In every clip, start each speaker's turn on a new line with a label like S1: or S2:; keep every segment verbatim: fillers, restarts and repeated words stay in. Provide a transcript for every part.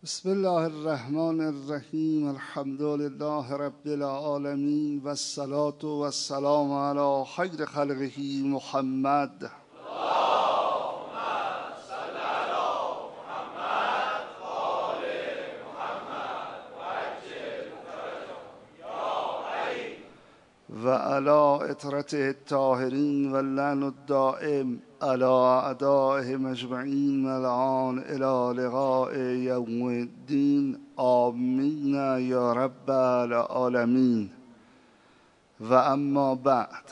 S1: بسم الله الرحمن الرحیم. الحمد لله رب العالمین و الصلاة و السلام علی خیر خلقه محمد. و علی اطرته الطاهرین و لعن الدائم علی اعدائهم اجمعین الان الی لقاء یوم الدین. آمین یا رب العالمین. و اما بعد،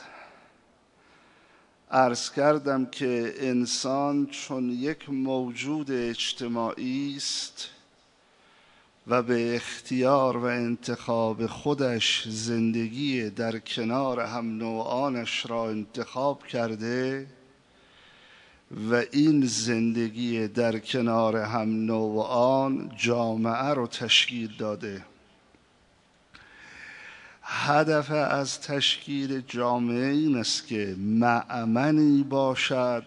S1: عرض کردم که انسان چون یک موجود اجتماعی است و به اختیار و انتخاب خودش زندگی در کنار هم نوعانش را انتخاب کرده و این زندگی در کنار هم نوعان جامعه رو تشکیل داده. هدف از تشکیل جامعه این است که مأمنی باشد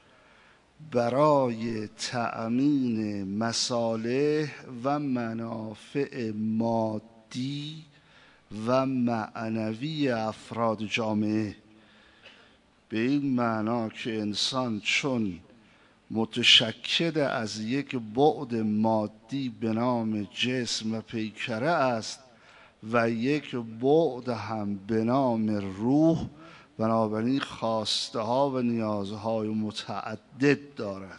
S1: برای تأمین مصالح و منافع مادی و معنوی افراد جامعه، به این معنا که انسان چون متشکل از یک بعد مادی به نام جسم و پیکره است و یک بعد هم به نام روح، بنابراین خواسته ها و نیازهای متعدد دارد.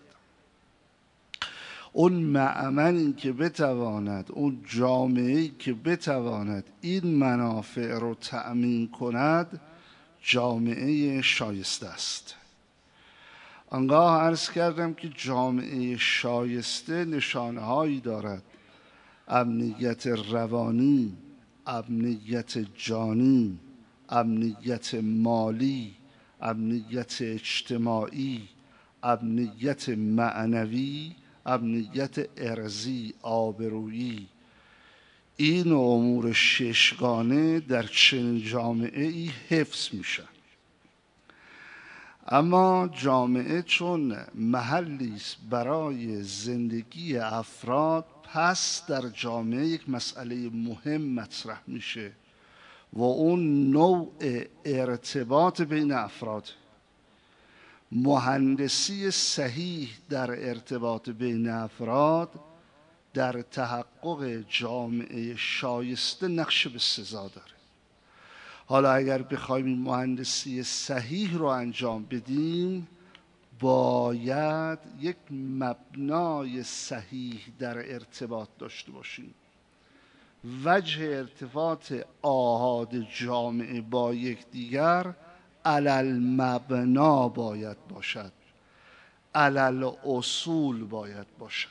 S1: اون مأمنی که بتواند، اون جامعه‌ای که بتواند این منافع رو تأمین کند، جامعه شایسته است. آنگاه عرض کردم که جامعه شایسته نشانه‌هایی دارد: امنیت روانی، امنیت جانی، امنیت مالی، امنیت اجتماعی، امنیت معنوی، امنیت ارضی، آبرویی. این امور ششگانه در چنین جامعه‌ای حفظ میشن. اما جامعه چون محلی است برای زندگی افراد، پس در جامعه یک مسئله مهم مطرح میشه و اون نوع ارتباط بین افراد. مهندسی صحیح در ارتباط بین افراد در تحقق جامعه شایسته نقش بسزا داره. حالا اگر بخوایم این مهندسی صحیح رو انجام بدیم، باید یک مبنای صحیح در ارتباط داشته باشیم. وجه ارتباط آحاد جامعه با یکدیگر علل مبنا باید باشد، علل اصول باید باشد.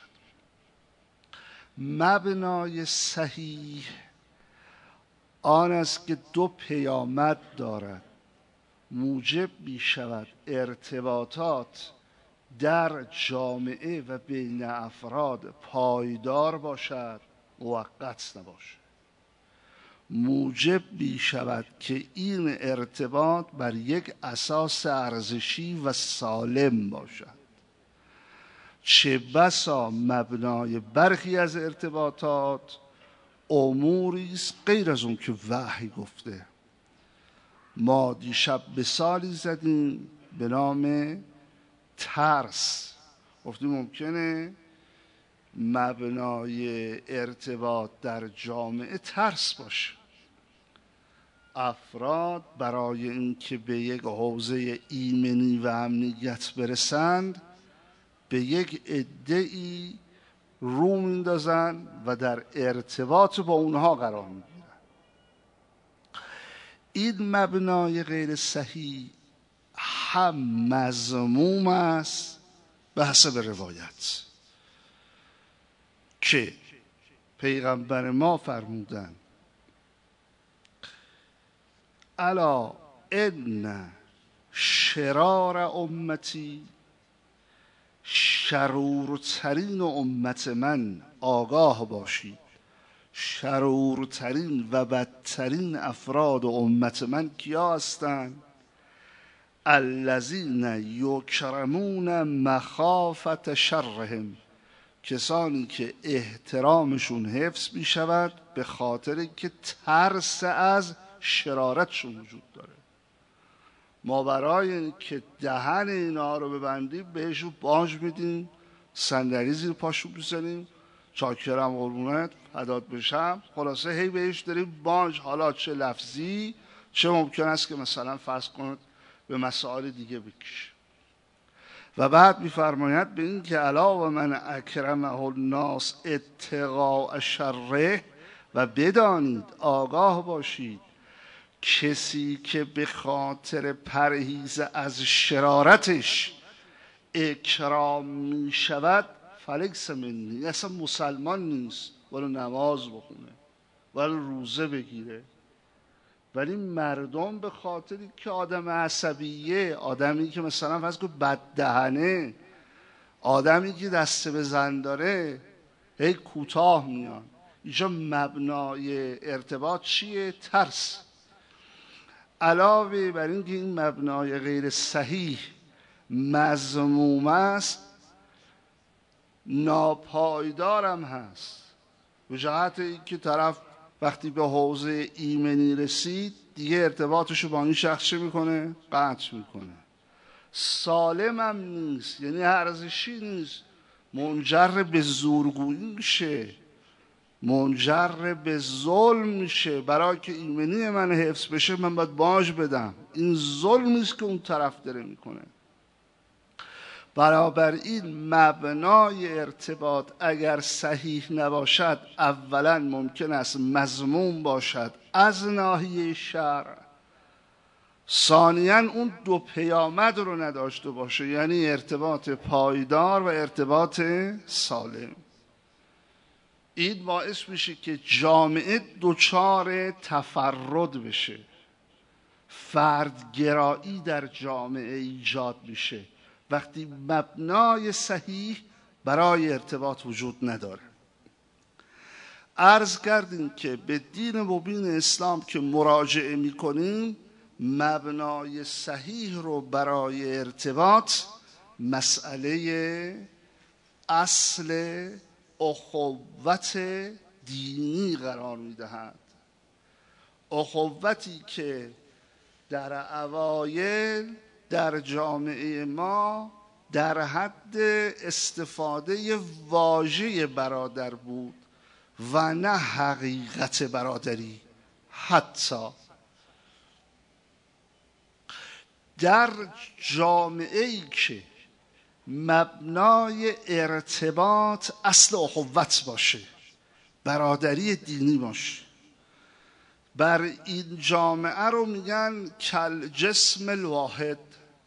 S1: مبنای صحیح آن است که دو پیامد دارد، موجب می شود ارتباطات در جامعه و بین افراد پایدار باشد، موقت نباشد. موجب می شود که این ارتباط بر یک اساس ارزشی و سالم باشد. چه بسا مبنای برخی از ارتباطات اموری است غیر از اون که وحی گفته. ما دیشب مثالی زدیم به نام ترس. گفتیم ممکنه مبنای ارتباط در جامعه ترس باشه. افراد برای اینکه به یک حوزه ایمنی و امنیت برسند، به یک عده‌ای رو میندازن و در ارتباط با اونها قرار میگیرن. این مبنای غیر صحیح هم مذموم است به حسب روایت که پیغمبر ما فرمودن: الا ان شرار امتی، شرورترین امت من، آگاه باشید، شرورترین و بدترین افراد امت من کیا هستند؟ الذین یکرمون مخافت شرهم، کسانی که احترامشون حفظ می شود به خاطر که ترس از شرارتشون وجود داره. ما برای اینکه دهن اینا رو ببندیم بهشون باج میدیم، صندلی زیر پاشون میزنیم، چاکرم قربونت فدات بشم، خلاصه هی بهش داریم باج، حالا چه لفظی چه ممکن است که مثلا فرض کنید به مسائل دیگه بکشه. و بعد میفرماید به این که علاوه من اکرمه الناس اتقاء شره، و بدانید آگاه باشید کسی که به خاطر پرهیز از شرارتش اکرام می شود فلکس منی، اصلا مسلمان نیست، ولی نماز بخونه ولی روزه بگیره. ولی مردم به خاطری که آدم عصبیه، آدمی که مثلا فرض کن بددهنه، آدمی که دست به زن داره، هی کوتاه میان. اینجا مبنای ارتباط چیه؟ ترس. علاوه بر اینکه این مبنای غیر صحیح مذموم است، ناپایدارم هست. به جهت اینکه طرف وقتی به حوزه ایمنی رسید دیگه ارتباطشو با این شخص چه میکنه؟ قطع میکنه. سالم هم نیست، یعنی ارزشی نیست، منجر به زورگویی میشه، منجر به ظلم میشه. برای که ایمنی من حفظ بشه من باید باج بدم، این ظلمی است که اون طرف داره میکنه. بنابراین مبنای ارتباط اگر صحیح نباشد اولا ممکن است مذموم باشد از ناحیه شرع، ثانیاً اون دو پیامد رو نداشته باشه، یعنی ارتباط پایدار و ارتباط سالم. این باعث میشه که جامعه دچار تفرد بشه، فردگرایی در جامعه ایجاد میشه وقتی مبنای صحیح برای ارتباط وجود نداره. عرض کردیم که به دین مبین اسلام که مراجعه میکنیم، مبنای صحیح رو برای ارتباط مسئله اصل اخوت دینی قرار میدهد. اخوتی که در اوایل در جامعه ما در حد استفاده واژه برادر بود و نه حقیقت برادری. حتی در جامعه‌ای که مبنای ارتباط اصل اخوت باشه، برادری دینی باشه، بر این جامعه رو میگن کل جسم الواحد،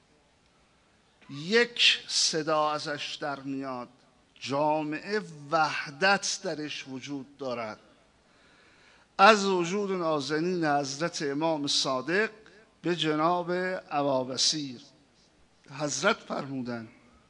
S1: یک صدا ازش در میاد، جامعه وحدت درش وجود دارد. از وجود نازنین حضرت امام صادق به جناب ابابصیر، حضرت فرمودن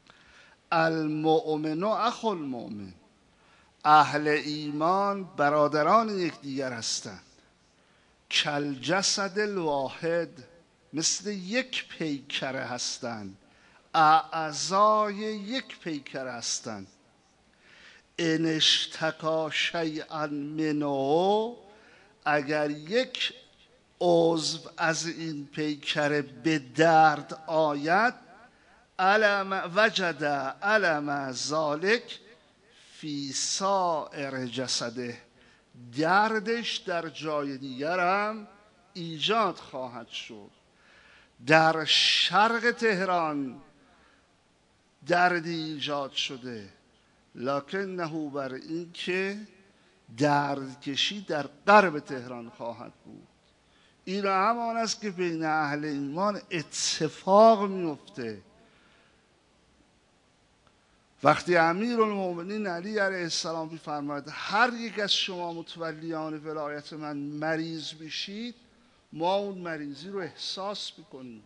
S1: المؤمن اخو المؤمن، اهل ایمان برادران یکدیگر هستند. کل جسد الواحد، مثل یک پیکره هستند، اعضای یک پیکره هستند. ان اشتکا شیئا منه، اگر یک عضو از این پیکره به درد آید، علم وجد علم ذالک فی سائر جسده، دردش در جای دیگر هم ایجاد خواهد شد. در شرق تهران دردی ایجاد شده، لکنه بر این که دردکشی در غرب تهران خواهد بود. این همان است که بین اهل ایمان اتفاق میفته. وقتی امیرالمومنین علی علیه السلام می‌فرماید هر یک از شما متولیان ولایت من مریض میشید، ما اون مریضی رو احساس میکنیم.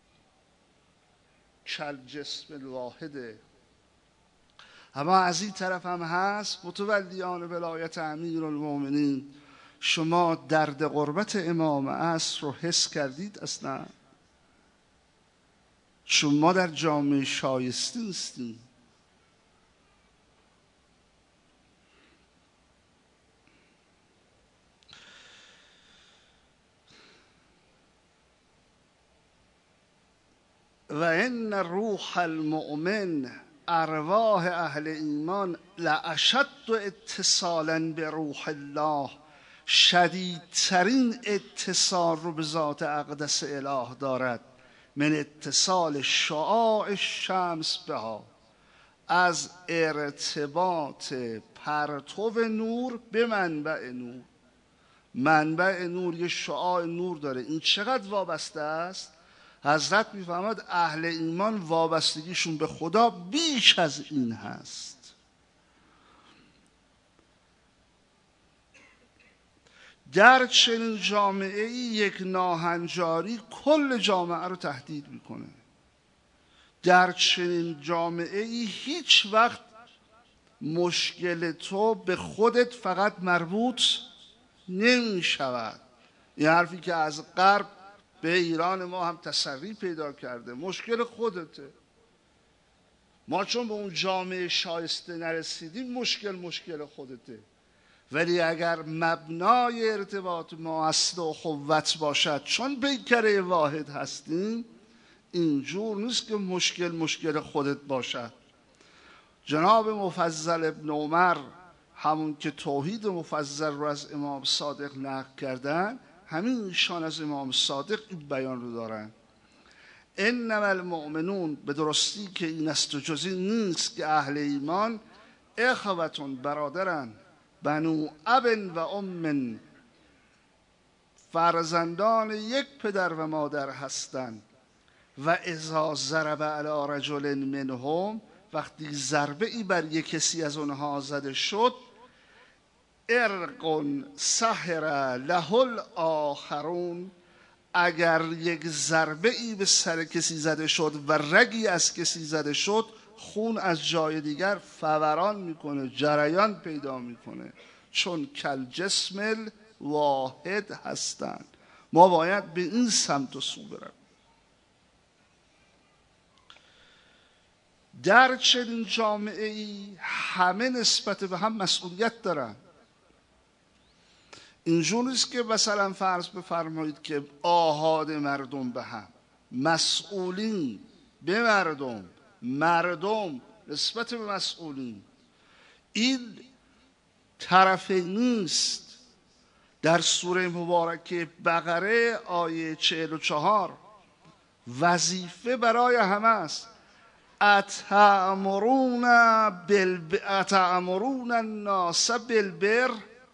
S1: کل جسم الواحده. اما از این طرف هم هست متولیان ولایت امیرالمومنین، شما درد غربت امام عصر رو حس کردید اصلا؟ چون ما در جامعه شایسته نیستیم. و این روح المؤمن، ارواح اهل ایمان، لاشد اتصالا به روح الله، شدیدترین اتصال رو به ذات اقدس اله دارد، من اتصال شعاع شمس بها، از ارتباط پرتو نور به منبع نور. منبع نور یه شعاع نور داره، این چقدر وابسته است؟ حضرت میفهمد اهل ایمان وابستگیشون به خدا بیش از این هست. در چنین جامعه یک ناهنجاری کل جامعه رو تهدید میکنه. در چنین جامعه هیچ وقت مشکل تو به خودت فقط مربوط نمی شود. این حرفی که از غرب به ایران ما هم تسری پیدا کرده، مشکل خودته. ما چون به اون جامعه شایسته نرسیدیم، مشکل مشکل خودته. ولی اگر مبنای ارتباط ما اصل و قوت باشد، چون پیکره واحد هستیم، اینجور نیست که مشکل مشکل خودت باشد. جناب مفضل ابن عمر، همون که توحید مفضل رو از امام صادق نقل کردن، همین ایشان از امام صادق این بیان رو دارن. انما المؤمنون، به درستی که این است و جز این نیست که اهل ایمان اخوتون، برادرن، بنو ابن و ام، فرزندان یک پدر و مادر هستند. و اذا ضرب علی رجل منهم، وقتی ضربه ای بر یک کسی از اونها زده شد، ارق سحر له الاخرون، اگر یک ضربه ای به سر کسی زده شد و رگی از کسی زده شد، خون از جای دیگر فوران میکنه، جریان پیدا میکنه، چون کل جسم واحد هستند. ما باید به این سمت و سو بریم. در چنین جامعه ای همه نسبت به هم مسئولیت دارن. اینجور نیست که مثلا فرض بفرمایید که آحاد مردم به هم، مسئولین به مردم، مردم نسبت به مسئولین. این طرفه نیست. در سوره مبارکه بقره آیه چهل و چهار وظیفه برای همه است. اتأمرون بالب... اتأمرون الناس بالبر،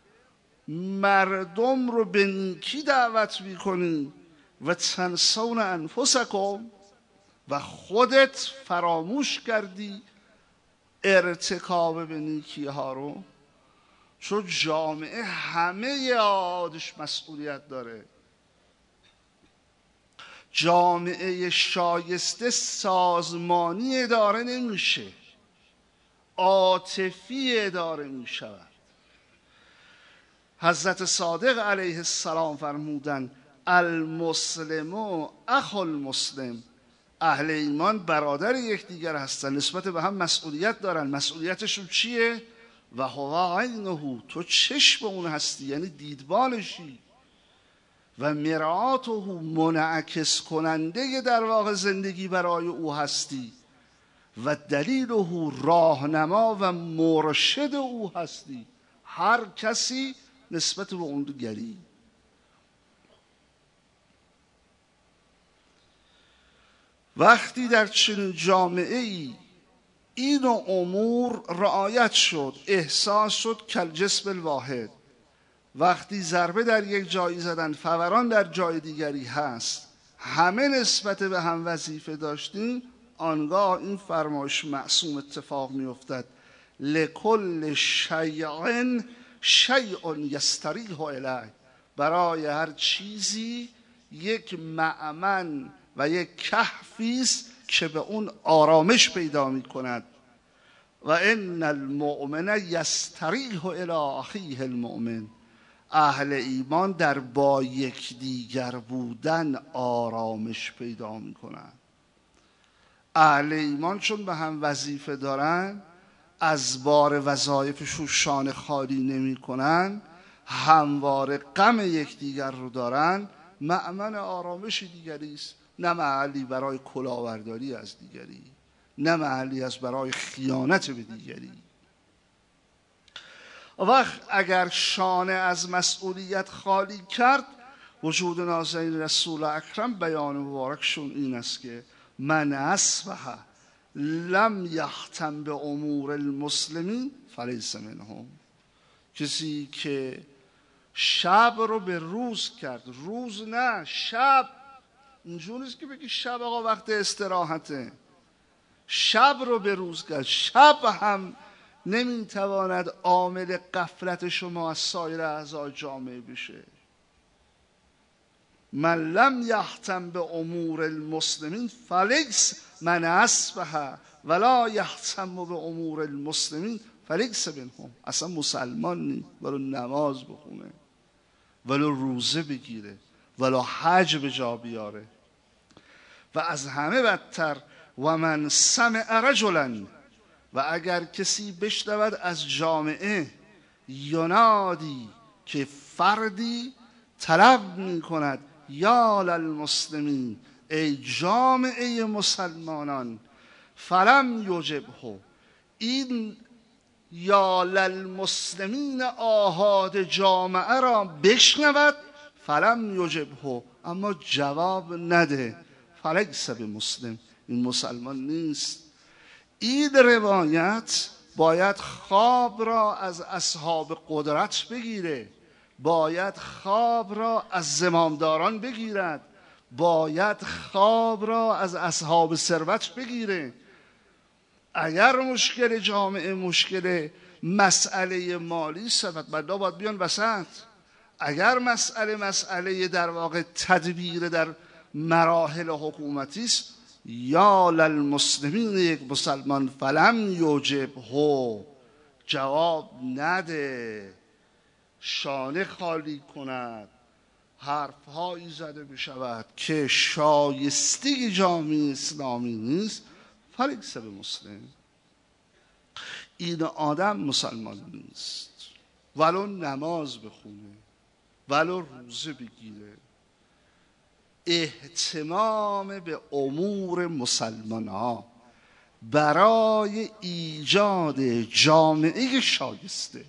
S1: مردم رو به نیکی دعوت میکنی، و تنسون انفسکم، و خودت فراموش کردی ارتکاب به نیکی ها رو. چون جامعه همه یادش مسئولیت داره. جامعه شایسته سازمانی اداره نمیشه، عاطفی اداره میشود. حضرت صادق علیه السلام فرمودند المسلم اخو المسلم، اهل ایمان برادر یکدیگر هستن، نسبت به هم مسئولیت دارن. مسئولیتشون چیه؟ و هو عینه، تو چشم اون هستی، یعنی دیدبانشی. و مرآته، منعکس کننده در واقع زندگی برای او هستی. و دلیله، راهنما و مرشد او هستی. هر کسی نسبت به اون دیگری. وقتی در چنین جامعه ای این امور رعایت شد، احساس شد کل جسم الواحد، وقتی ضربه در یک جایی زدن فوران در جای دیگری هست، همه نسبت به هم وظیفه داشتیم، آنگاه این فرمایش معصوم اتفاق می افتد لکل شیء شیء یستریح الیه، برای هر چیزی یک مأمن و یک کهفی است که به اون آرامش پیدا می کند. و ان المؤمن یستریح الی اخیه المؤمن، اهل ایمان در با یکدیگر بودن آرامش پیدا می کنند. اهل ایمان چون به هم وظیفه دارن، از بار وظایفشون شانه خالی نمی کنن، همواره غم یکدیگر رو دارن، مأمن آرامش دیگری است. نه محلی برای کلاهبرداری از دیگری، نه محلی است برای خیانت به دیگری. وقت اگر شانه از مسئولیت خالی کرد، وجود نازنین رسول اکرم بیان مبارکشون این است که من اصبح لم یهتم به امور المسلمین فلیس منهم. کسی که شب رو به روز کرد، روز نه شب، اینجور نیست که بگی شب آقا وقت استراحته، شب رو به روز کرد. شب هم نمیتواند عامل غفلت شما از سایر اعضای جامعه بشه. من لم یهتم به امور المسلمین فلیس من اصبح ولا یهتم به امور المسلمین فلیس منهم. اصلا مسلمان نیست، ولو نماز بخونه، ولو روزه بگیره، ولو حج به جا بیاره. و از همه بدتر و من سمع رجلا، و اگر کسی بشنود از جامعه ینادی که فردی طلب می کند یا للمسلمین ای جامعه مسلمانان، فلم یجبه، این یا للمسلمین آحاد جامعه را بشنود، فلم یجبه، اما جواب نده، فلیس بمسلم، این مسلمان نیست. این روایت باید خواب را از اصحاب قدرت بگیره، باید خواب را از زمامداران بگیرد، باید خواب را از اصحاب ثروت بگیره. اگر مشکل جامعه مشکل مسئله مالی است، بنده باید بیان وسط. اگر مسئله مسئله در واقع تدبیر در مراحل حکومتی است، یا للمسلمین، یک مسلمان فلم یجبه، جواب نده، شانه خالی کند، حرفهایی زده بشود که شایسته جامعه اسلامی نیست، فلیس بمسلم، این آدم مسلمان نیست. ولو نماز بخونه، ولو روزه بگیره، اهتمام به امور مسلمان ها برای ایجاد جامعه شایسته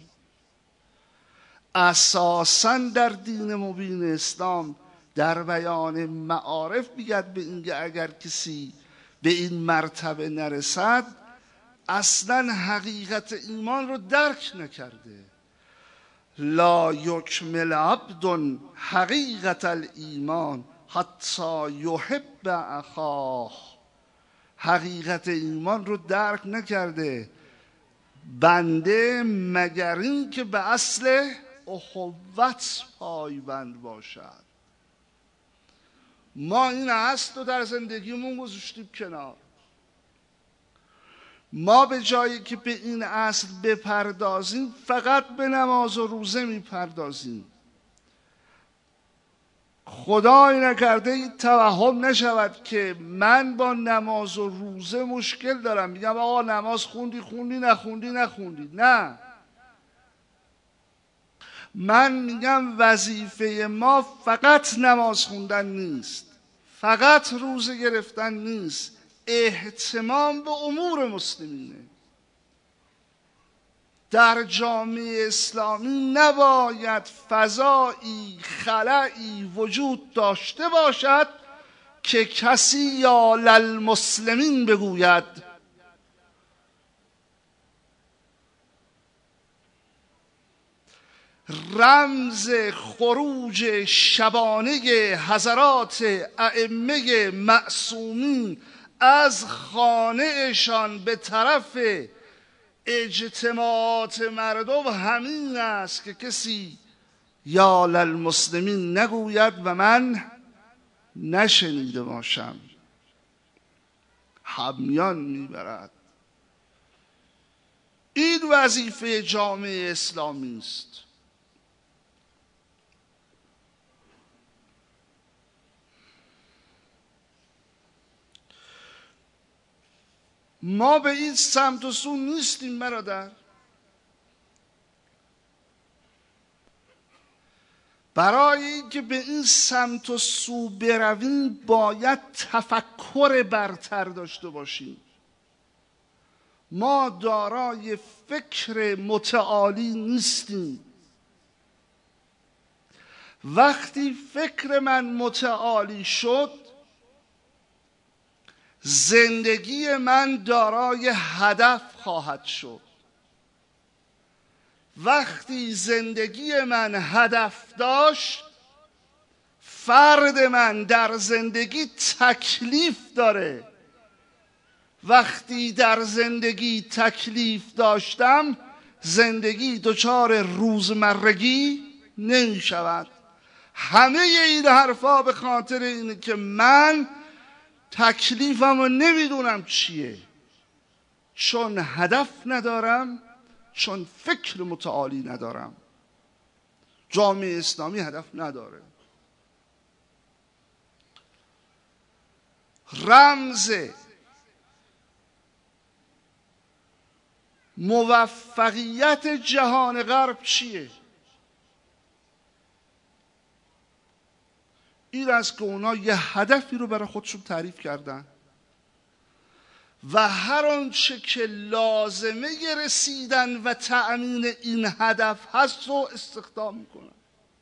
S1: اساساً در دین مبین اسلام در بیان معارف میگد به اینکه اگر کسی به این مرتبه نرسد اصلاً حقیقت ایمان رو درک نکرده. لا یکمل عبد حقیقت الایمان حتی یحب اخاه، حقیقت ایمان رو درک نکرده بنده مگر این که به اصل اخوت پایبند باشد. ما این اصل رو در زندگیمون گذاشتیم کنار. ما به جایی که به این اصل بپردازیم فقط به نماز و روزه میپردازیم. خدای نکرده این توهم نشود که من با نماز و روزه مشکل دارم، میگم آقا نماز خوندی خوندی نخوندی نخوندی. نه، من میگم وظیفه ما فقط نماز خوندن نیست، فقط روزه گرفتن نیست، اهتمام به امور مسلمینه. در جامعه اسلامی نباید فضایی خلایی وجود داشته باشد که کسی یا للمسلمین بگوید. رمز خروج شبانه حضرات ائمه معصومین از خانهشان به طرف اجتماعات مردم همین است که کسی یا للمسلمین نگوید و من نشنیده باشم. همیان میبرد. این وظیفه جامعه اسلامی است. ما به این سمت و سو نیستیم برادر. برای اینکه به این سمت و سو برویم باید تفکر برتر داشته باشیم. ما دارای فکر متعالی نیستیم. وقتی فکر من متعالی شد، زندگی من دارای هدف خواهد شد. وقتی زندگی من هدف داشت، فرد من در زندگی تکلیف داره. وقتی در زندگی تکلیف داشتم، زندگی دچار روزمرگی نمی شود. همه این حرفا به خاطر اینه که من تکلیفم رو نمیدونم چیه، چون هدف ندارم، چون فکر متعالی ندارم. جامعه اسلامی هدف نداره. رمز موفقیت جهان غرب چیه؟ این است که اونا یه هدفی رو برای خودشون تعریف کردن و هر آنچه که لازمه رسیدن و تأمین این هدف هست رو استخدام میکنن.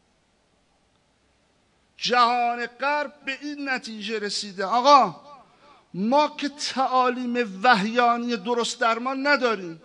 S1: جهان غرب به این نتیجه رسیده آقا ما که تعالیم وحیانی درست درمان نداریم،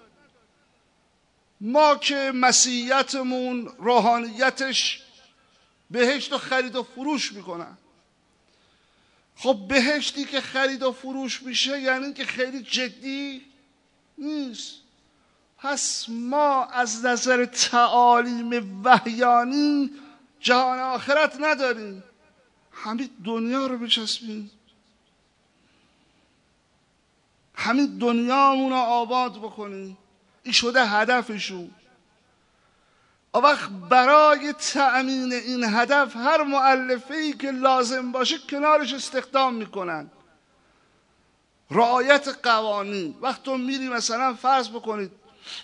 S1: ما که مسیحیتمون روحانیتش بهشت و خرید و فروش میکنن. خب بهشتی که خرید و فروش میشه یعنی که خیلی جدی نیست. پس ما از نظر تعالیم وحیانی جهان آخرت نداریم، همین دنیا رو بچسبیم، همین دنیامون رو آباد بکنیم. این شده هدفشون. اون وقت برای تأمین این هدف هر مؤلفه‌ای که لازم باشه کنارش استخدام میکنن. رعایت قوانین. وقت تو میری مثلا فرض بکنید،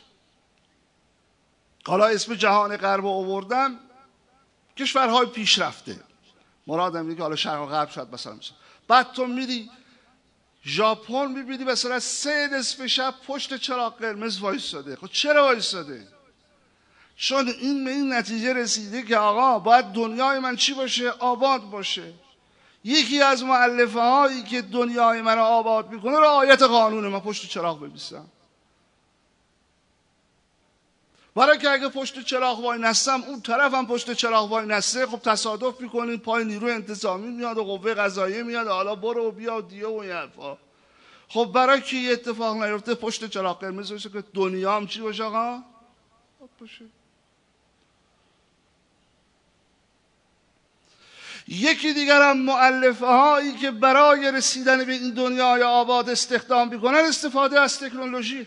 S1: حالا اسم جهان غرب رو آوردم، کشورهای پیشرفته، مرادم اینه که حالا شرق و غرب شاید مثلا مثلا بعد تو میری ژاپن میبینی مثلا سه نصف شب پشت چراغ قرمز وایساده. خب چرا وایساده؟ چون این به این نتیجه رسیده که آقا باید دنیای من چی باشه؟ آباد باشه. یکی از مؤلفه هایی که دنیای من آباد میکنه رعایت قانون. من پشت چراغ ببیسم، برای که اگه پشت چراغ وای نستم اون طرف هم پشت چراغ وای نسته، خب تصادف میکنین، پای نیروی انتظامی میاد و قوه قضاییه میاد، حالا برو و بیا و دیه و این حرفا. خب برای که یه اتفاق نیفته پشت چراغ قرمز باشه که دنیا هم چی باشه آقا؟ باشه. یکی دیگر هم مؤلفه هایی که برای رسیدن به این دنیای آباد استخدام میکنن استفاده از تکنولوژی.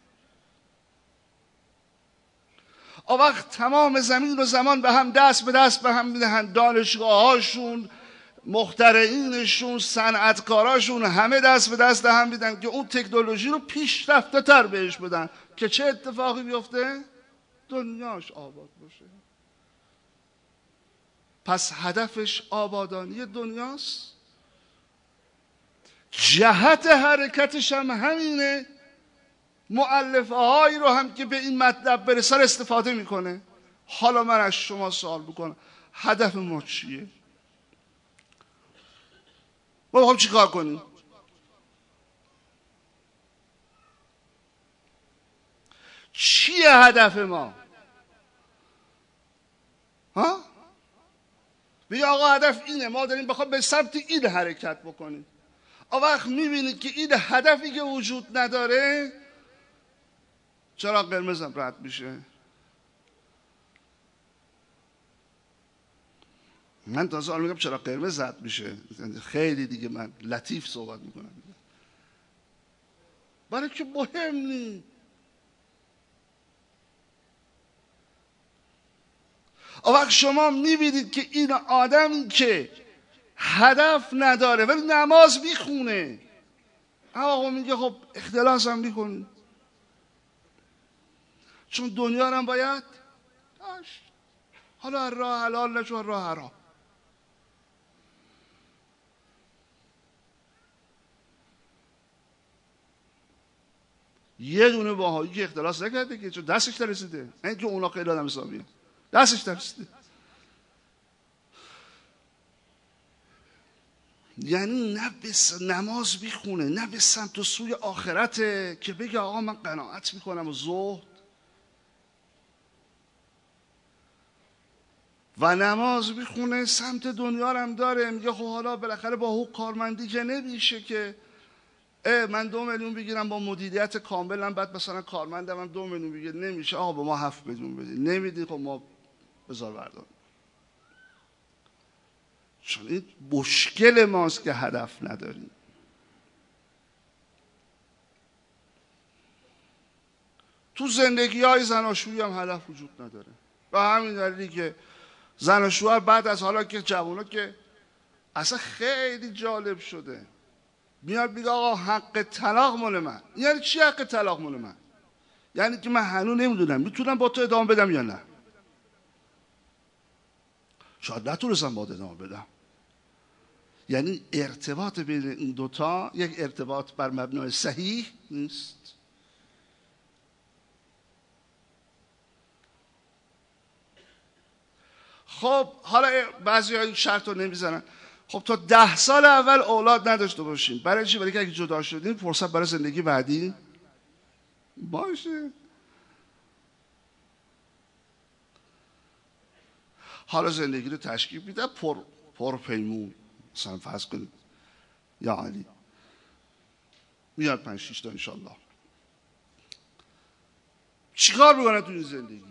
S1: آن وقت تمام زمین و زمان به هم دست به دست به هم میدهند، دانشگاه هاشون، مخترعینشون، صنعتکاراشون، همه دست به دست هم میدن که اون تکنولوژی رو پیشرفته تر بهش بدن که چه اتفاقی بیفته؟ دنیاش آباد باشه. پس هدفش آبادانی دنیاست، جهت حرکتش هم همینه. مؤلفه هایی رو هم که به این مطلب برسن استفاده میکنه. حالا من از شما سوال بکنم هدف ما چیه؟ ما بخوام چی کار کنیم؟ چیه هدف ما؟ ها؟ بگه آقا هدف اینه، ما داریم بخوام به سمت این حرکت بکنیم. اون وقت میبینید که این هدفی که وجود نداره چرا قرمزم رد میشه. من تازه حال میگم چرا قرمز رد میشه، خیلی دیگه من لطیف صحبت میکنم، برای که مهم نیست. اون وقت شما میبینید که این آدمی که هدف نداره ولی نماز میخونه، آقا میگه خب اختلاس هم میکنی، چون دنیا هم باید داشت. حالا راه حلال نشو راه حرام. یه دونه باهایی که اختلاس نکرده که چون دستش نرسیده، این که اونا خیلی آدم حسابیه، دستش نرسیده. یعنی نه بس نماز بیخونه، نه به سمت و سوی آخرته که بگه آقا من قناعت میکنم و زهد و نماز بیخونه سمت دنیا هم داره، میگه خب حالا بالاخره با حقوق کارمندی که نمیشه که اه من دو میلیون بگیرم با مدیریت کاملم، بعد مثلا کارمندم هم دو میلیون بگیر، نمیشه آقا به ما هفت میلیون بدید، نمیدی خب ما بذار بردار. چون این مشکل ماست که هدف نداریم. تو زندگی های زناشویی هم هدف وجود نداره. و همین دلیلی که زن و شوهر بعد از حالا که جوونا که اصلا خیلی جالب شده میاد میگه آقا حق طلاق مال من. یعنی چی حق طلاق مال من؟ یعنی که من هنوز نمیدونم میتونم با تو ادامه بدم یا نه. شاید نتونستم با ادامه بدم. یعنی ارتباط بین این دوتا یک ارتباط بر مبنای صحیح نیست. خب حالا بعضی ها این شرط رو نمیزنن. خب تا ده سال اول اولاد نداشته باشیم. برای چی؟ برای که اگه جدا شدیم فرصت برای زندگی بعدی باشه. حالا زندگی رو تشکیل میده پر پر پیمون، مثلا فرض کنید یا علی میاد پنج شیش تا انشالله. چیکار میکنه تو این زندگی؟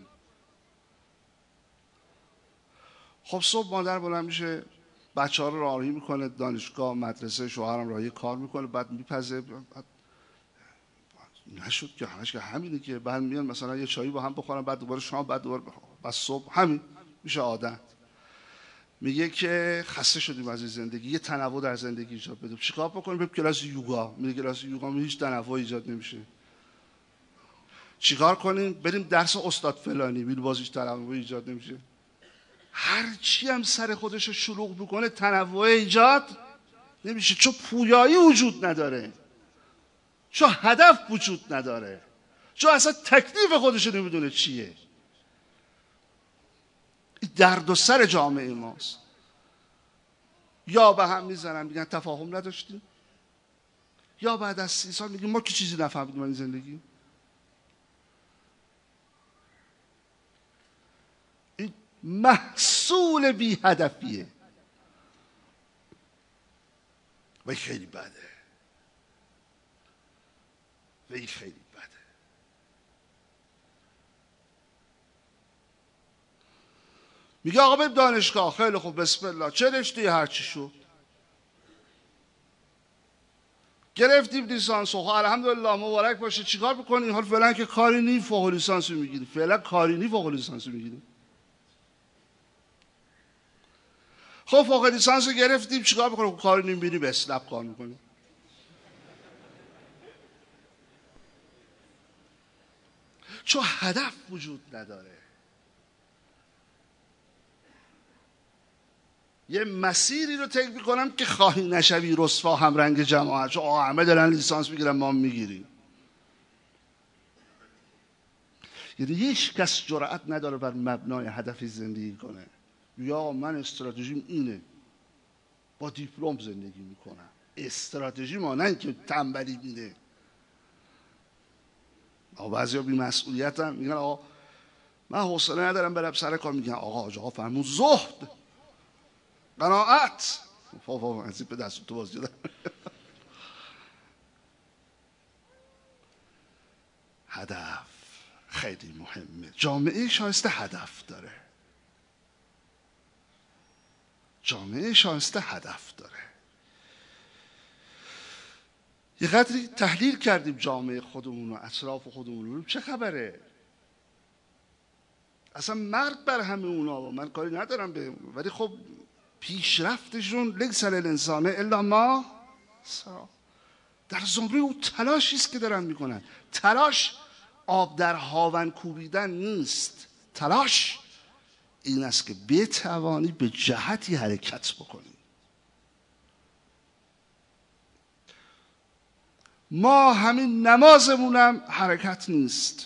S1: خب صبح مادر بلند میشه بچه ها رو راهی میکنه دانشگاه مدرسه، شوهرم راهی کار میکنه، بعد میپزه، بعد نشد که همش که همینه که بعد میان مثلا یه چایی با هم بخورن، بعد دوباره شام، بعد دوباره بعد صبح، همین میشه عادت. میگه که خسته شدیم از این زندگی، یه تنوع در زندگی ایجاد بده. چیکار بکنیم؟ بریم کلاس یوگا. میگه کلاس یوگا می هیچ تنوع ایجاد نمیشه. چیکار کنیم؟ بریم درس استاد فلانی. میگه باز هیچ تنوع ایجاد نمیشه. هر چی هم سر خودش رو شلوغ بکنه تنوع ایجاد نمیشه، چون پویایی وجود نداره، چون هدف وجود نداره، چون اصلا تکلیف خودش رو نمیدونه چیه. درد و سر جامعه ماست. یا به هم میزنن میگن تفاهم نداشتیم، یا بعد از سی سال میگن ما که چیزی نفهمیدیم این زندگی. این محصول بی هدفیه و این خیلی بده و این خیلی بده. میگه آقا بریم دانشگاه. خیلی خوب، بسم الله. چه رشته؟ هر چی شد. گرفتیم لیسانس. خب الحمدلله مبارک باشه. چیکار بکنیم؟ حال فعلا که کاری نی، فوق لیسانس میگیری. فعلا کاری نی، فوق لیسانس میگیری. خب فوق لیسانس گرفتیم، چیکار بکنیم؟ کاری نی، میری به اسنپ کار میکنیم. چون هدف وجود نداره. یه مسیری رو طی میکنم که خواهی نشوی رسوا هم رنگ جماعت. چون آقا همه دارن لیسانس میگیرن، ما هم میگیریم. یعنی هیچ کس جرأت نداره بر مبنای هدفی زندگی کنه. یا من استراتژیم اینه، با دیپلم زندگی میکنم. استراتژی ما نه اینکه تنبلی میده. آقا بعضیا بی مسئولیتن، میگن آقا من حوصله ندارم برم سر کار. میگن آقا آقا آقا فرمون زهد، قناعت. بابا از این به دست تو باز جدن. هدف خیلی مهمه. جامعه شایسته هدف داره. جامعه شایسته هدف داره. یه قدری تحلیل کردیم جامعه خودمون و اطراف خودمون رو. چه خبره؟ اصلا مرگ بر همه اونا. من کاری ندارم به، ولی خب پیشرفتشون لیس الانسان الا ما سعی. در زمره او تلاشی است که دارن میکنن. تلاش آب در هاون کوبیدن نیست. تلاش این است که بتوانی به جهتی حرکت بکنی. ما همین نمازمونم حرکت نیست.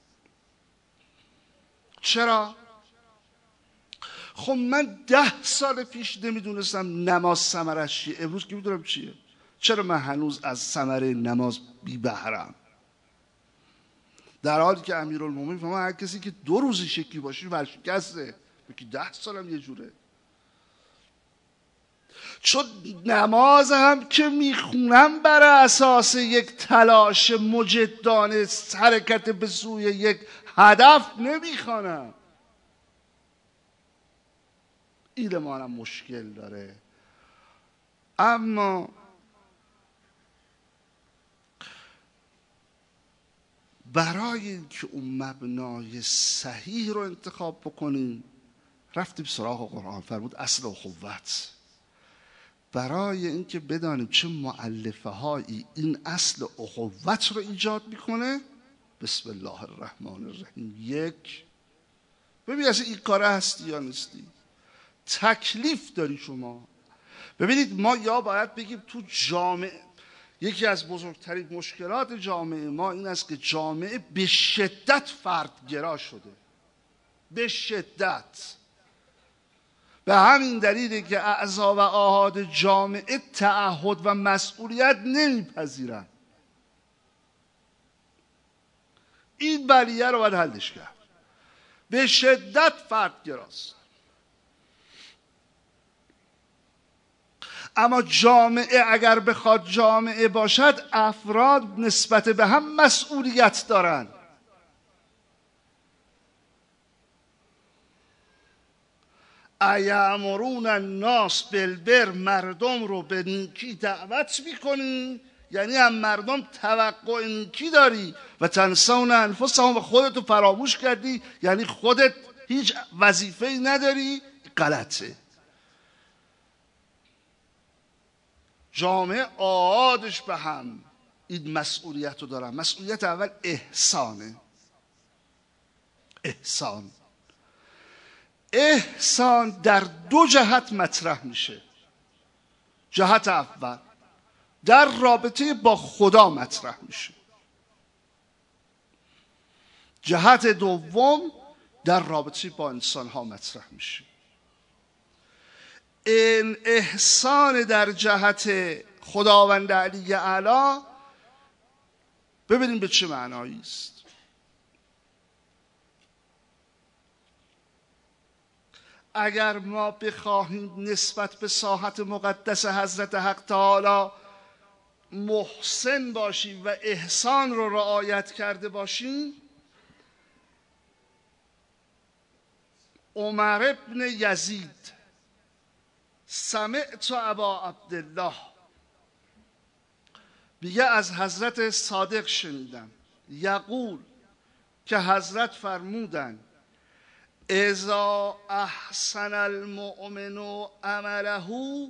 S1: چرا؟ خب من ده سال پیش نمیدونستم نماز ثمرش چیه، امروز که میدونم چیه. چرا من هنوز از ثمره نماز بی بهرم؟ در حالی که امیرالمومنین فرمود هر کسی که دو روزی شکلی باشه ورشکسته، یکی ده سالم یه جوره. چون نماز هم که میخونم بر اساس یک تلاش مجدانه حرکت به سوی یک هدف نمیخوانم. ایلمانم مشکل داره. اما برای اینکه اون مبنای صحیح رو انتخاب بکنیم رفتیم سراغ قرآن. فرمود اصل اخوت. برای اینکه بدانیم چه مؤلفه هایی این اصل اخوت رو ایجاد میکنه، بسم الله الرحمن الرحیم. یک، ببین اصلا این کاره هستی یا نیستی، تکلیف داری شما. ببینید ما یا باید بگیم تو جامعه یکی از بزرگترین مشکلات جامعه ما این است که جامعه به شدت فردگرا شده، به شدت. به همین دلیله که اعضا و آحاد جامعه تعهد و مسئولیت نمیپذیرن. این بلیه رو باید حلش کرد. به شدت فردگراست. اما جامعه اگر بخواد جامعه باشد، افراد نسبت به هم مسئولیت دارن. ایامرون الناس بالبر، مردم رو به نیکی دعوت میکنی، یعنی هم مردم توقع نیکی داری. و تنسون انفسهم، و خودتو فراموش کردی، یعنی خودت هیچ وظیفه‌ای نداری. غلطه. جامعه آعادش به هم این مسئولیت رو دارن. مسئولیت اول احسانه. احسان احسان در دو جهت مطرح میشه. جهت اول در رابطه با خدا مطرح میشه. جهت دوم در رابطه با انسان ها مطرح میشه. این احسان در جهت خداوند علی اعلی ببینیم به چه معنایی است. اگر ما بخواهیم نسبت به ساحت مقدس حضرت حق تعالی محسن باشیم و احسان رو رعایت کرده باشیم، عمر ابن یزید سمعت ابا عبدالله میگه از حضرت صادق شنیدم، یقول که حضرت فرمودن اذا احسن المؤمن عمله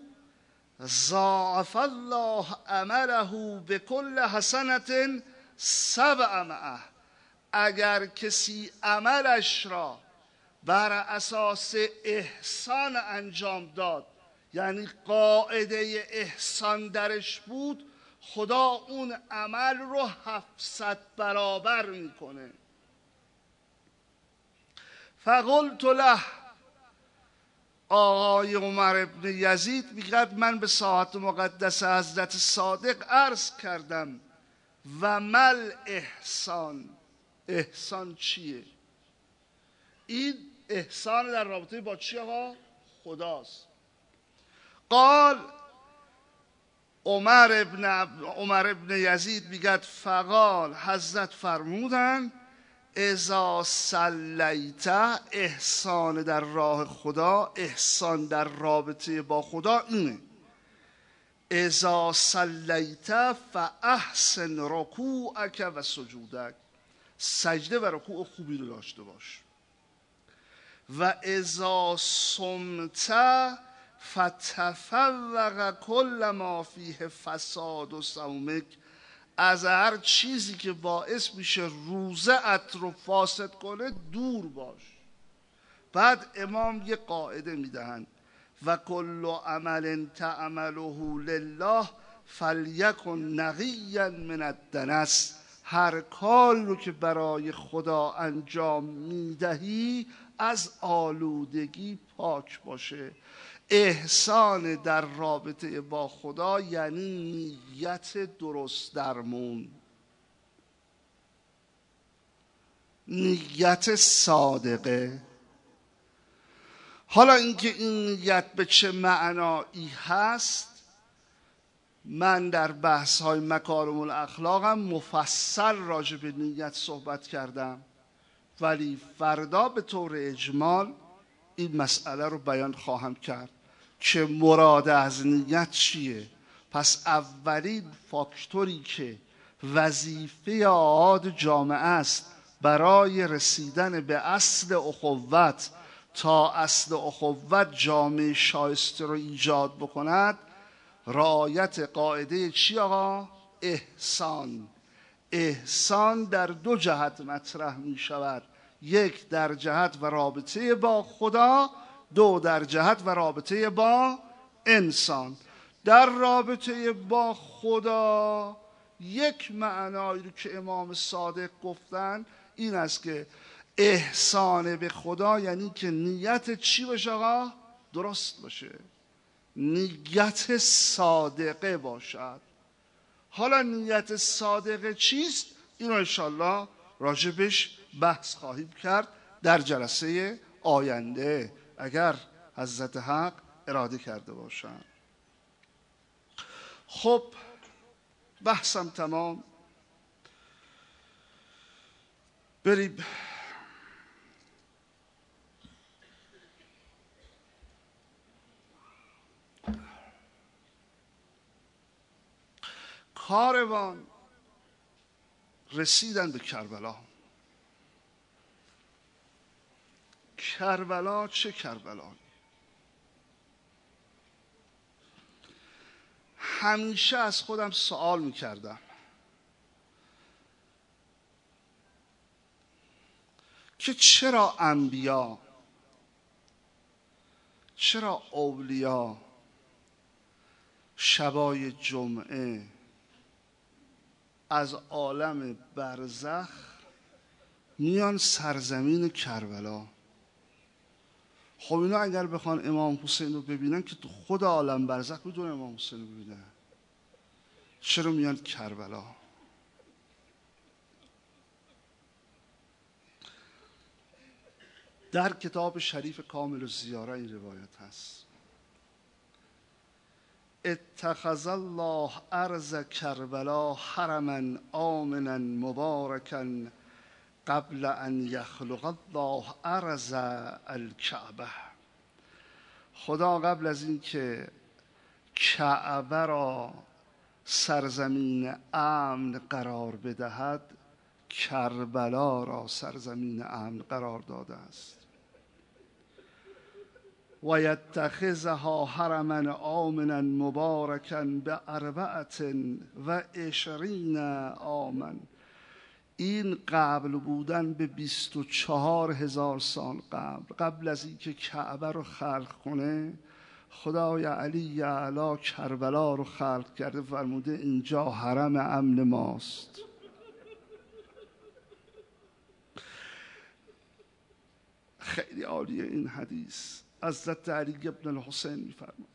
S1: ضاعف الله عمله بكل حسنة سبع مئة. اگر کسی عملش را بر اساس احسان انجام داد، یعنی قاعده احسان درش بود، خدا اون عمل رو هفتصد برابر میکنه. فقلت له، آقای عمر ابن یزید میگه من به ساحت مقدس حضرت صادق عرض کردم و مل احسان، احسان چیه؟ این احسان در رابطه با چی ها؟ خداست. قال عمر ابن, عمر ابن یزید میگه فقال، حضرت فرمودن اذا صلیت، احسان در راه خدا، احسان در رابطه با خدا اینه اذا صلیت فاحسن رکوعک و سجودک، سجده و رکوع خوبی رو داشته باش. و اذا صمت فتفوق کل ما فیه فساد و صومک، از هر چیزی که باعث میشه روزه ات رو فاسد کنه دور باش. بعد امام یه قاعده میدهند و کل عمل تعمله لله فلیکن نقیا من الدنس. هر کار رو که برای خدا انجام میدهی از آلودگی پاک باشه. احسان در رابطه با خدا یعنی نیت درست درمون، نیت صادقه. حالا اینکه این نیت به چه معنایی هست، من در بحث های مکارم الاخلاقم مفصل راجع به نیت صحبت کردم، ولی فردا به طور اجمال این مسئله رو بیان خواهم کرد که مراد از نیت چیه. پس اولین فاکتوری که وظیفه عاد جامعه است برای رسیدن به اصل اخوت، تا اصل اخوت جامعه شایسته رو ایجاد بکند، رعایت قاعده چی آقا؟ احسان. احسان در دو جهت مطرح می شود، یک در جهت و رابطه با خدا، دو در جهت و رابطه با انسان. در رابطه با خدا یک معنایی رو که امام صادق گفتن این است که احسان به خدا یعنی که نیت چی باشه آقا؟ درست باشه، نیت صادقه باشد. حالا نیت صادقه چیست؟ اینو انشالله راجبش بحث خواهیم کرد در جلسه آینده اگر حضرت حق اراده کرده باشند. خب بحثم تمام، بریم کاروان رسیدن به کربلا. کربلا چه کربلایی؟ همیشه از خودم سوال میکردم که چرا انبیا، چرا اولیا شبای جمعه از عالم برزخ میان سرزمین کربلا؟ خب اینا اگر بخوان امام حسین رو ببینن که تو خود عالم برزخ بدون امام حسین رو ببینن، چرا میان کربلا؟ در کتاب شریف کامل الزیاره این روایت هست: اتخذ الله ارض کربلا حرما آمنا مبارکا قبل ان یخلق الله ارض الکعبه. خدا قبل از این که کعبه را سرزمین امن قرار بدهد، کربلا را سرزمین امن قرار داده است. و یتخذها حرما آمنا مبارکا به اربعت و عشرین عاما. این قبل بودن به بیست و چهار هزار سال قبل، قبل از اینکه کعبه رو خلق کنه، خدای علی اعلی کربلا رو خلق کرده، فرموده اینجا حرم امن ماست. خیلی عالیه این حدیث. حضرت علی ابن الحسین میفرماد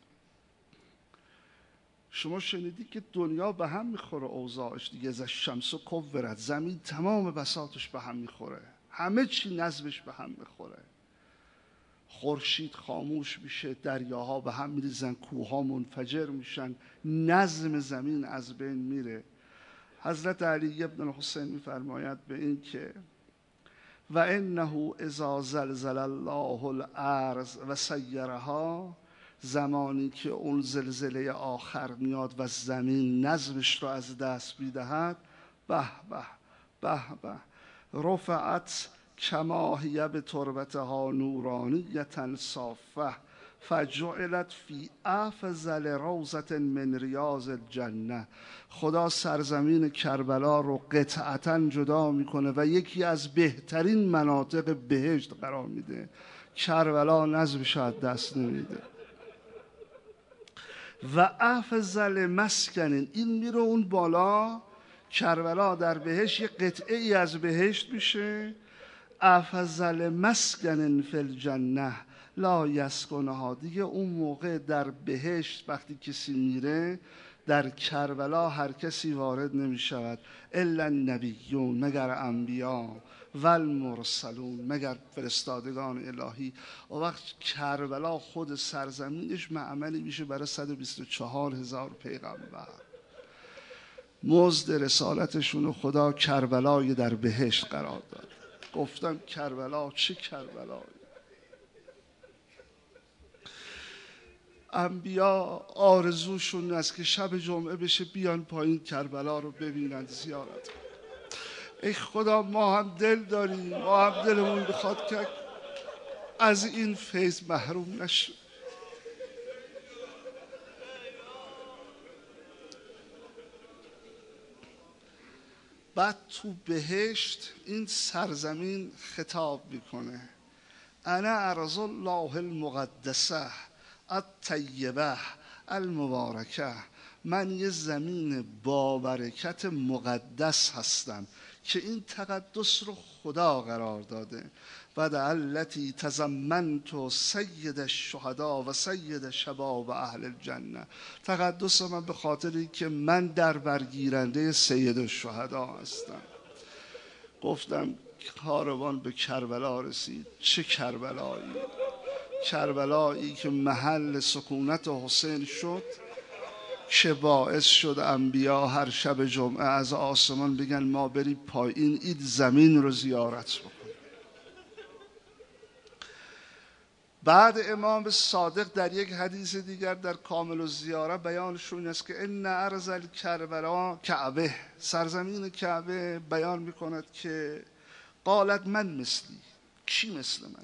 S1: شما شنیدی که دنیا به هم میخوره، اوضاعش دیگه، از شمس و کورت، زمین تمام بساطش به هم میخوره، همه چی نظمش به هم میخوره، خورشید خاموش میشه، دریاها به هم میریزن، کوهها منفجر میشن، نظم زمین از بین میره. حضرت علی ابن الحسین میفرماید به این که و انه اذا زلزل الله الارض و سیرها، زمانی که اون زلزله آخر میاد و زمین نظمش رو از دست میدهد، به به به به، رفعت کما هی به تربتها نورانیة صافه فجعلت فی افضل روضة من ریاض الجنه. خدا سرزمین کربلا رو قطعتا جدا میکنه و یکی از بهترین مناطق بهشت قرار میده کربلا نظمش از دست نمیده. و افضل مسکن، این میره اون بالا، کربلا در بهشت یه قطعه ای از بهشت میشه. افضل مسکن فی الجنه لا یسکنها، دیگه اون موقع در بهشت وقتی کسی میره در کربلا هر کسی وارد نمی شود الا النبیون، مگر انبیا، و المرسلون، مگر فرستادگان الهی. و وقت کربلا خود سرزمینش معملی میشه برای صد و بیست و چهار هزار پیغمبر. مزد رسالتشون رو خدا کربلای در بهشت قرار داد. گفتم کربلا چه کربلایی. انبیا آرزوشون است که شب جمعه بشه بیان پایین کربلا رو ببینن، زیارت کنن. ای خدا ما هم دل داریم، ما هم دلمون بخواد که از این فیض محروم نشیم. بعد تو بهشت این سرزمین خطاب میکنه انا ارض الله المقدسه الطیبه المبارکه، من یه زمین بابرکت مقدس هستم که این تقدس رو خدا قرار داده. و التي تضمنت سید الشهدا و سید شباب اهل الجنه، تقدس من به خاطری که من در برگیرنده سید الشهدا هستم. گفتم کاروان به کربلا رسید. چه کربلایی؟ کربلایی که محل سکونت حسین شد، که باعث شد انبیا هر شب جمعه از آسمان بگن ما بریم پایین این زمین رو زیارت بکنیم. بعد امام صادق در یک حدیث دیگر در کامل الزیاره بیانشون است که ان ارض الکربلا کعبه، سرزمین کعبه بیان میکند که قالت من مثلی، کی مثل من؟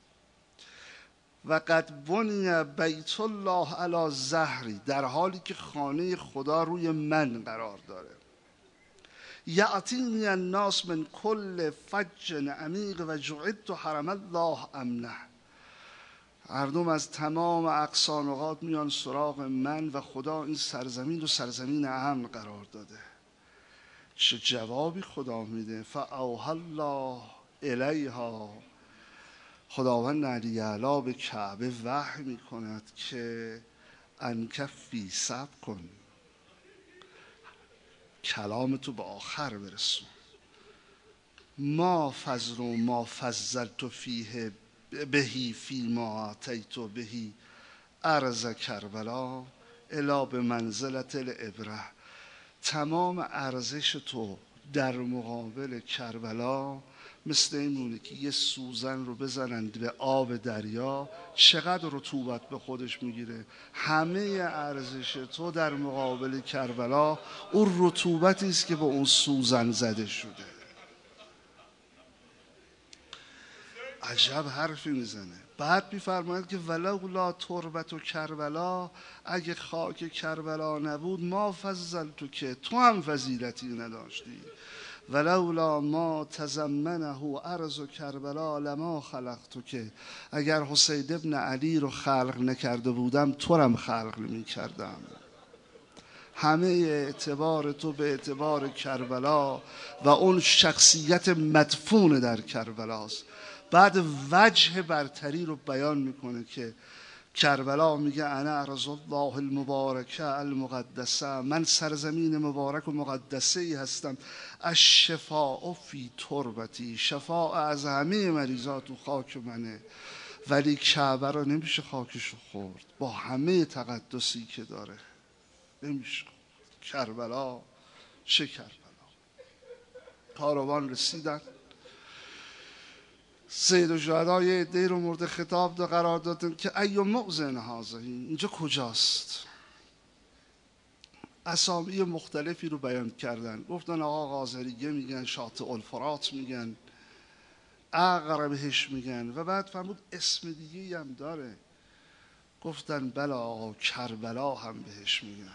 S1: و قد بنی بیت الله علی ظهری، در حالی که خانه خدا روی من قرار داره. یأتینی الناس من کل فج عمیق و جعلت حرم الله امنه، مردم از تمام اقصا نقاط میان سراغ من و خدا این سرزمین رو سرزمین امن قرار داده. چه جوابی خدا میده؟ فاوحی الله الیها، خداوند علی اعلی به کعبه وحی میکند که انکفی صبر کن، کلام تو به آخر برسون. ما فضل و ما فضلت فیه بهی فی ما آتیت بهی ارض کربلا الا به منزلت الابره، تمام ارزش تو در مقابل کربلا مثل این مونه که یه سوزن رو بزنند به آب دریا، چقدر رطوبت به خودش میگیره. همه ارزش تو در مقابل کربلا اون رطوبتی است که به اون سوزن زده شده. عجب حرفی میزنه. بعد میفرماید که ولولا تربت و کربلا، اگه خاک کربلا نبود ما فضل تو، که تو هم فضیلتی نداشتی. ولولا ما تضمنه ارض و کربلا لما خلقت، که اگر حسین ابن علی رو خلق نکرده بودم تو هم خلق نمی کردم. همه اعتبار تو به اعتبار کربلا و اون شخصیت مدفون در کربلاست. بعد وجه برتری رو بیان میکنه که کربلا میگه انا ارض الله المبارکه المقدسه، من سرزمین مبارک و مقدسه ای هستم. الشفاء فی تربتی، شفاء از همه مریضات و خاک منه. ولی کعبه رو نمیشه خاکشو خورد، با همه تقدسی که داره نمیشه. کربلا چه کربلا. کاروان رسیدن، سید الشهدا یه عده‌ای رو مورد خطاب دا قرار دادن که ای موضع هذا، اینجا کجاست؟ اسامی مختلفی رو بیان کردن. گفتن آقا قاضریه میگن، شاطئ الفرات میگن، اقرا بهش میگن. و بعد فرمود اسم دیگه هم داره. گفتن بلا آقا کربلا هم بهش میگن.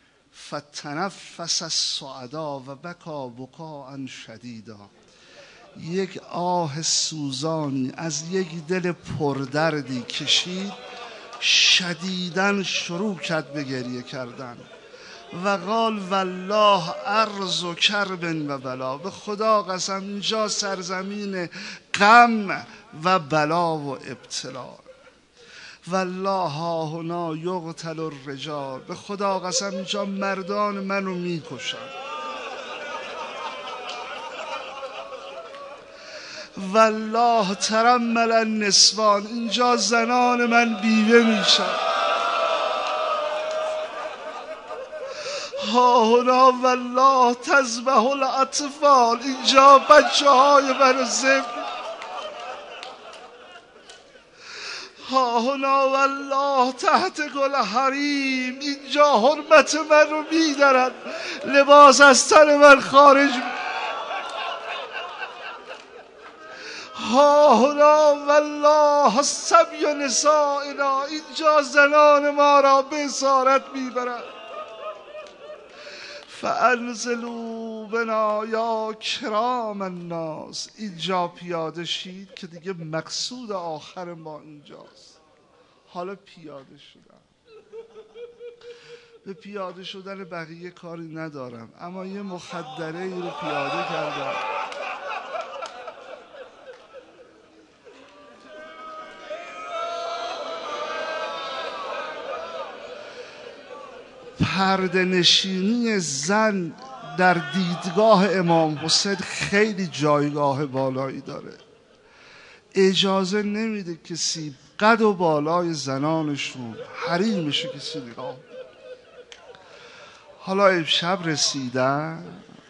S1: فتنفس السعدا و بکا بکاء شدیدا، یک آه سوزانی از یک دل پردردی کشید، شدیداً شروع کرد به گریه کردن و قال والله ارض و کرب و بلا، به خدا قسم اینجا سرزمین غم و بلا و ابتلا، والله ها هنا یقتل الرجال، به خدا قسم اینجا مردان منو میکشن، والله ترمل النسوان، اینجا زنان من بیوه میشن، ها هنا والله تذبح الاطفال، اینجا بچه های من ذبح، ها هنا والله تحت گل حریم، اینجا حرمت من رو میدارن، لباس از تن من خارج می... ها هنا والله سبی نسائنا، اینجا زنان ما را به اسارت میبرن، فانزلوا بنا یا کرام الناس، اینجا پیاده شید که دیگه مقصود آخر ما اینجاست. حالا پیاده شدم، به پیاده شدن بقیه کاری ندارم، اما یه مخدره ای رو پیاده کردم پرده نشینی زن در دیدگاه امام حسین خیلی جایگاه بالایی داره، اجازه نمیده کسی قد و بالای زنانشون حریمشو کسی نگاه. حالا امشب رسیدن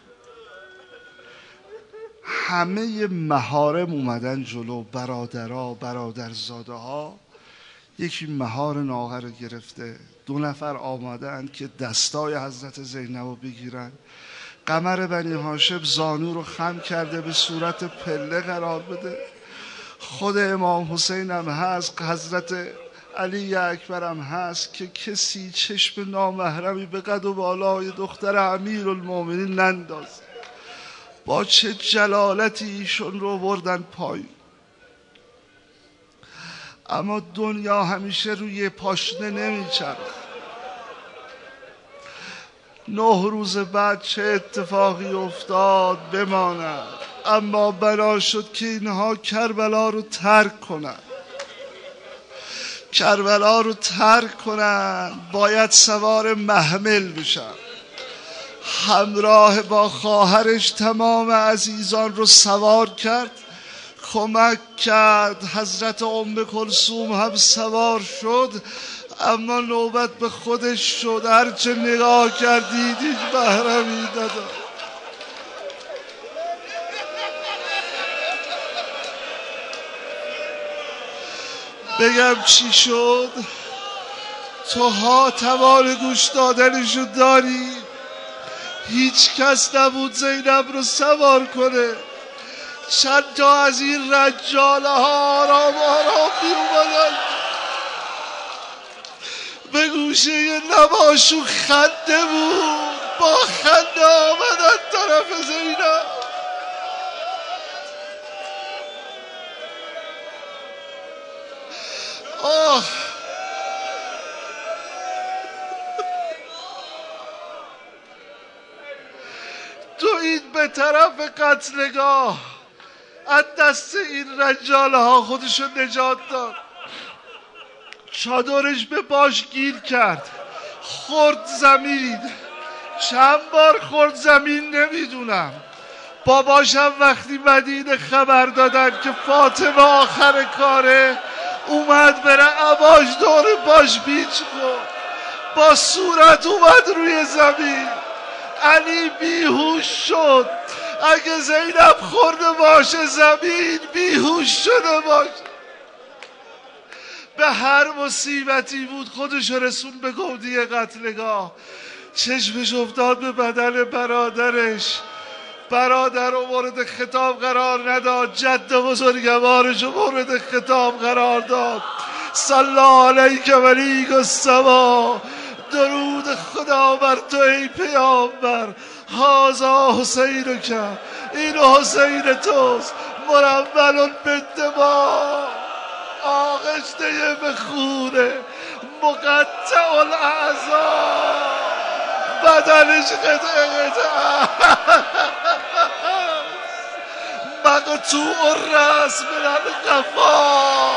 S1: همه محارم اومدن جلو، برادرها برادرزاده ها، یکی مهار ناقه رو گرفته، دو نفر آمادن که دستای حضرت زینب رو بگیرن، قمر بنی هاشم زانو رو خم کرده به صورت پله قرار بده، خود امام حسین هم هست، حضرت علی اکبر هم هست که کسی چشم نامحرمی به قد و بالای دختر امیرالمومنین ننداز. با چه جلالتی ایشون رو بردن پایین. اما دنیا همیشه روی پاشنه نمیچرخ. نه روز بعد چه اتفاقی افتاد بماند، اما بنا شد که اینها کربلا رو ترک کنند. کربلا رو ترک کنند باید سوار محمل بشن، همراه با خواهرش تمام عزیزان رو سوار کرد، کمک کرد. حضرت ام کلثوم هم سوار شد، اما نوبت به خودش شد. هرچه نگاه کردید هیچ محرمی نداشت. بگم چی شد؟ تو ها توان گوش دادنشو داری؟ هیچ کس نبود زینب رو سوار کنه. چند تا از این رجاله ها آرام آرام می اومدن، به گوشه لباشون خنده بود، با خنده آمدن طرف زینب. آه تو این به طرف قتلگاه از دست این رجاله ها خودشو نجات داد. چادرش به باش گیر کرد، خورد زمین. چند بار خورد زمین نمیدونم. باباشم وقتی مدینه خبر دادن که فاطمه آخر کاره، اومد بره عباش دور باش پیچ کن، با صورت اومد روی زمین. علی بیهوش شد. اگه زینب خورده باشه زمین، بیهوش شده باشه. به هر مصیبتی بود خودش رسون به گودی قتلگاه. چشمش افتاد به بدن برادرش. برادر رو مورد خطاب قرار نداد، جد بزرگوارش رو مورد خطاب قرار داد. صلی علیک ولیک السما، درود خدا بر تو ای پیامبر. هذا حسینک این حسین توست، مرمل بالدماء، آغشته به خونه، مقطع الاعضاء، بدنش قطعه قطعه، مقطوع الرأس من القفا،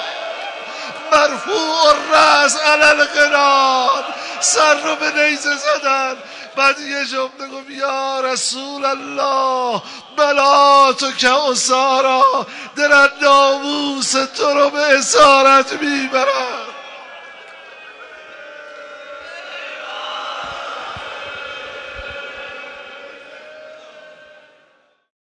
S1: مرفوع الرأس علی القناد. سر رو به نیزه زدن. بعد یه جمله گفت یا رسول الله بلا تو که اسارا، دلن ناموس تو رو به اسارت میبرن.